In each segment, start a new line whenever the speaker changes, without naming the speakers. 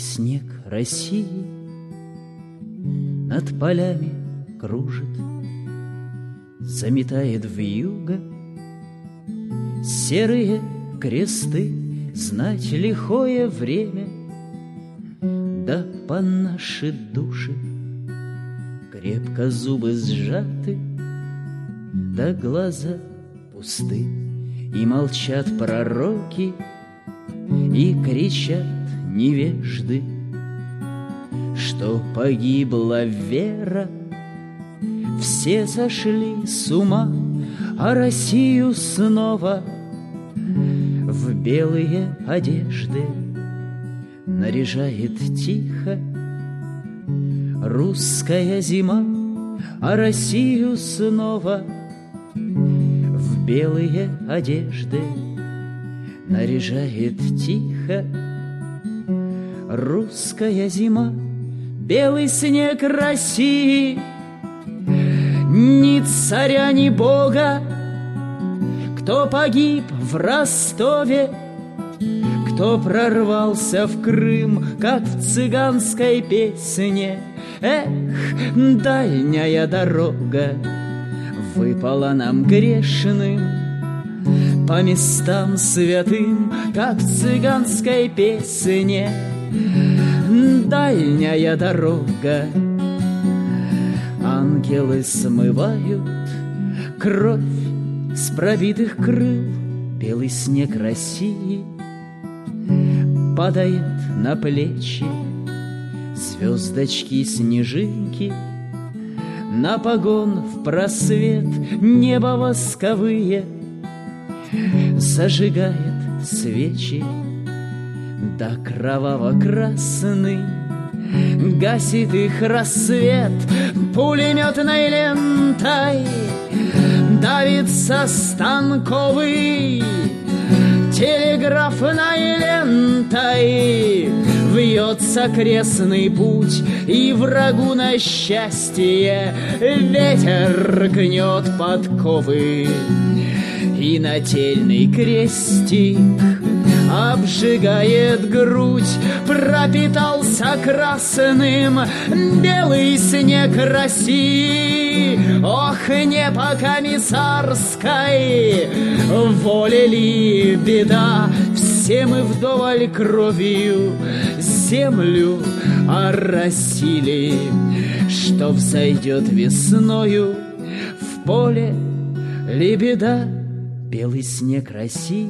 снег России над полями кружит, заметает вьюга серые кресты, знать лихое время, да по наши души крепко зубы сжаты, да глаза пусты, и молчат пророки, и кричат невежды, что погибла вера. Все сошли с ума, а Россию снова в белые одежды наряжает тихо русская зима, а Россию снова в белые одежды наряжает тихо русская зима. Белый снег России, ни царя, ни бога, кто погиб в Ростове, кто прорвался в Крым, как в цыганской песне. Эх, дальняя дорога выпала нам грешным, по местам святым, как в цыганской песне. Дальняя дорога, ангелы смывают кровь с пробитых крыл. Белый снег России падает на плечи, звездочки, снежинки, на погон в просвет небо восковые зажигает свечи, да кроваво-красный гасит их рассвет. Пулеметной лентой давится станковый, телеграфной лентой вьется крестный путь, и врагу на счастье ветер гнет подковы, и нательный крестик обжигает грудь. Пропитался красным белый снег России. Ох, не по комиссарской воле ли беда, все мы вдоволь кровью землю оросили, что взойдет весною в поле лебеда. Белый снег России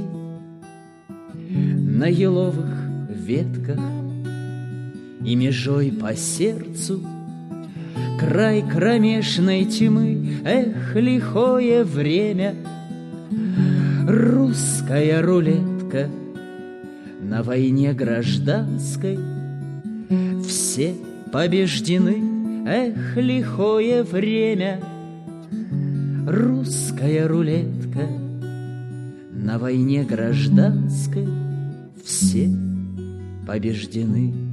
на еловых ветках и межой по сердцу край кромешной тьмы. Эх, лихое время, русская рулетка на войне гражданской. Все побеждены, эх, лихое время, русская рулетка на войне гражданской. Все побеждены.